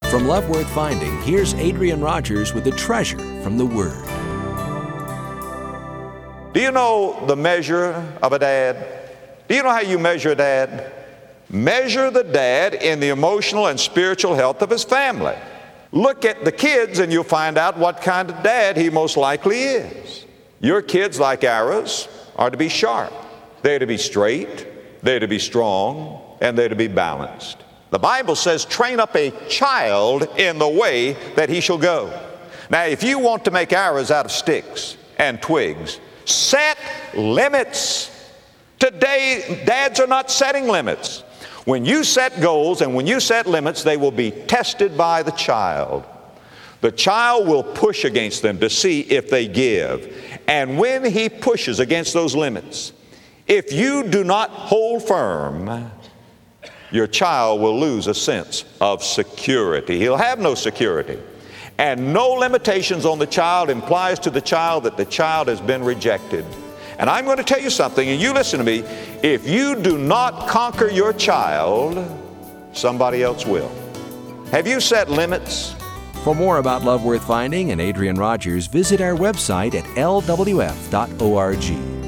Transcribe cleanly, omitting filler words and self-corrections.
From Love Worth Finding, here's Adrian Rogers with the treasure from the Word. Do you know the measure of a dad? Do you know how you measure a dad? Measure the dad in the emotional and spiritual health of his family. Look at the kids and you'll find out what kind of dad he most likely is. Your kids, like arrows, are to be sharp. They're to be straight, they're to be strong, and they're to be balanced. The Bible says, train up a child in the way that he shall go. Now, if you want to make arrows out of sticks and twigs, set limits. Today, dads are not setting limits. When you set goals and when you set limits, they will be tested by the child. The child will push against them to see if they give. And when he pushes against those limits, if you do not hold firm, your child will lose a sense of security. He'll have no security. And no limitations on the child implies to the child that the child has been rejected. And I'm going to tell you something, and you listen to me. If you do not conquer your child, somebody else will. Have you set limits? For more about Love Worth Finding and Adrian Rogers, visit our website at lwf.org.